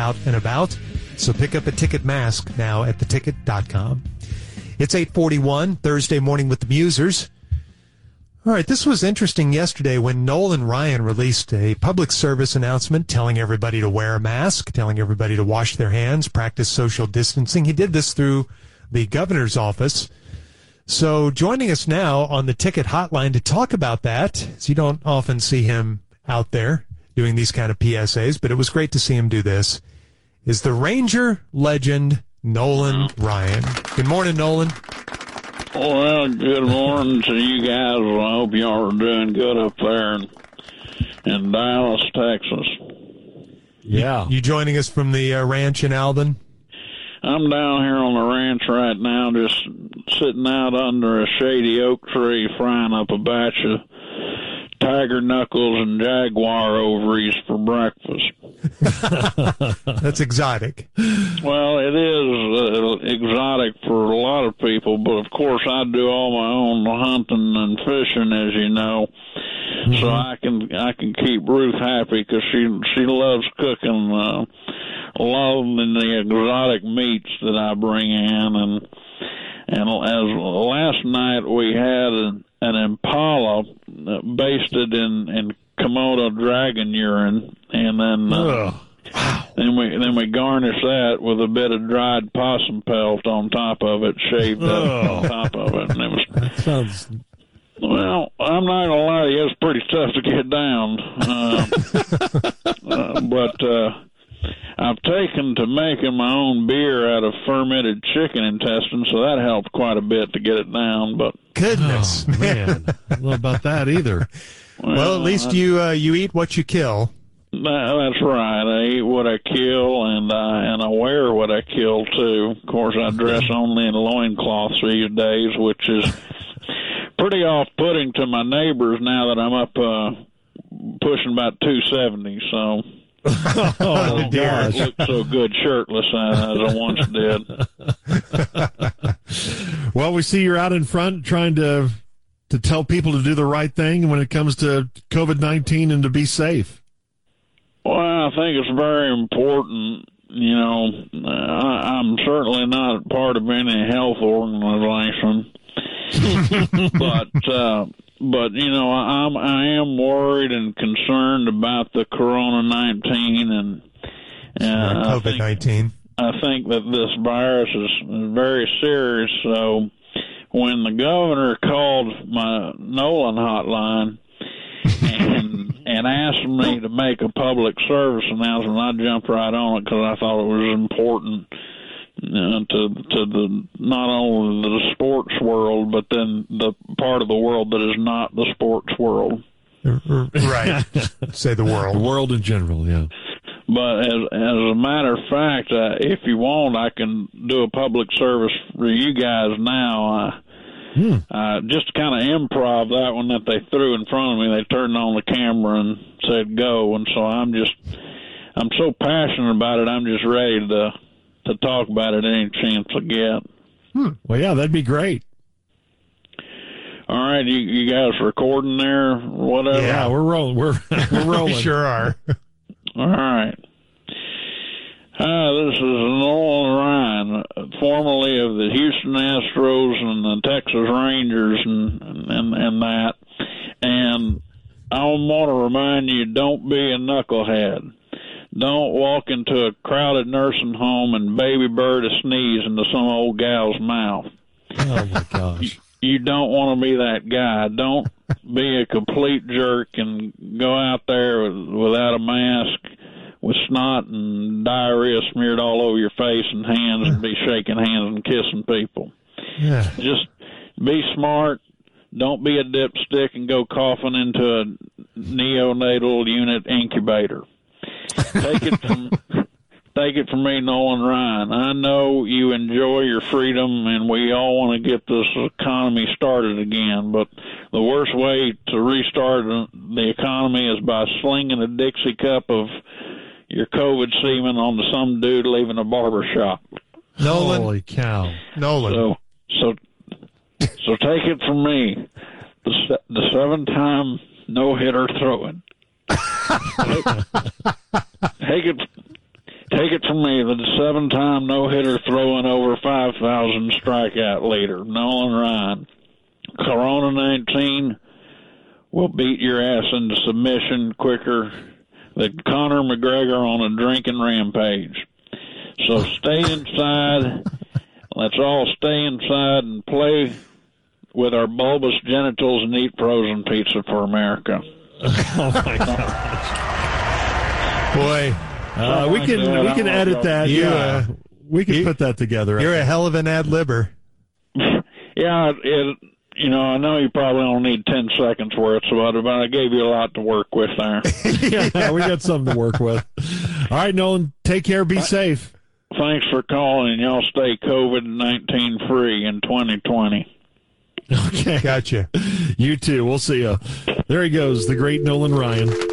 out and about. So pick up a ticket mask now at theticket.com. It's 8:41, Thursday morning with the Musers. All right, this was interesting yesterday when Nolan Ryan released a public service announcement telling everybody to wear a mask, telling everybody to wash their hands, practice social distancing. He did this through the governor's office. So joining us now on the Ticket Hotline to talk about that, as you don't often see him out there doing these kind of PSAs, but it was great to see him do this, is the Ranger legend, Nolan Ryan. Good morning, Nolan. Well, good morning to you guys. I hope y'all are doing good up there in Dallas, Texas. Yeah. You joining us from the ranch in Alvin? I'm down here on the ranch right now, just sitting out under a shady oak tree, frying up a batch of tiger knuckles and jaguar ovaries for breakfast. That's exotic. Well, it is exotic for a lot of people, but of course I do all my own hunting and fishing, as you know. Mm-hmm. So I can keep Ruth happy because she loves cooking a lot of the exotic meats that I bring in, and as last night we had an impala basted in Komodo dragon urine, and then we garnish that with a bit of dried possum pelt on top of it, shaved up on top of it, and it was. That sounds. Well, I'm not gonna lie to you, it's pretty tough to get down, but I've taken to making my own beer out of fermented chicken intestines, so that helped quite a bit to get it down. But goodness, man, I don't know about that either. Well, at least you eat what you kill. That's right. I eat what I kill, and I wear what I kill too. Of course, I dress only in loincloths these days, which is pretty off-putting to my neighbors now that I'm up pushing about 270. So. Oh, dear. I look so good shirtless as I once did. Well, we see you're out in front trying to tell people to do the right thing when it comes to COVID-19 and to be safe. Well, I think it's very important. You know, I'm certainly not part of any health organization, but you know, I am worried and concerned about the Corona-19 and COVID-19. I think that this virus is very serious. So when the governor called my Nolan hotline and asked me to make a public service announcement, I jumped right on it because I thought it was important to the not only the sports world, but then the part of the world that is not the sports world. Right. Say the world. The world in general, yeah. But as a matter of fact, if you want, I can do a public service for you guys now. Just kind of improv that one that they threw in front of me. They turned on the camera and said go, and so I'm so passionate about it. I'm just ready to talk about it any chance I get. Well, yeah, that'd be great. All right, you guys recording there? Whatever. Yeah, we're rolling. We're rolling. We sure are. All right. This is Nolan Ryan, formerly of the Houston Astros and the Texas Rangers and that. And I want to remind you, don't be a knucklehead. Don't walk into a crowded nursing home and baby bird a sneeze into some old gal's mouth. Oh, my gosh. You don't want to be that guy. Don't be a complete jerk and go out there without a mask with snot and diarrhea smeared all over your face and hands and be shaking hands and kissing people. Yeah. Just be smart. Don't be a dipstick and go coughing into a neonatal unit incubator. Take it from me, Nolan Ryan. I know you enjoy your freedom, and we all want to get this economy started again, but the worst way to restart the economy is by slinging a Dixie cup of your COVID semen onto some dude leaving a barber shop. Nolan. Holy cow. Nolan. So take it from me, the 7-time no-hitter throwing. take it from me, the 7-time no-hitter throwing over 5,000 strikeout leader, Nolan Ryan. Corona 19 will beat your ass into submission quicker than Conor McGregor on a drinking rampage. So stay inside. Let's all stay inside and play with our bulbous genitals and eat frozen pizza for America. Oh my gosh. Boy, we can edit that. Yeah. We can put that together. You're a hell of an ad-libber. Yeah, I know you probably only need 10 seconds worth, but I gave you a lot to work with there. Yeah, we got something to work with. All right, Nolan, take care. Be safe. Thanks for calling. Y'all stay COVID-19 free in 2020. Okay. Gotcha. You too. We'll see you. There he goes, the great Nolan Ryan.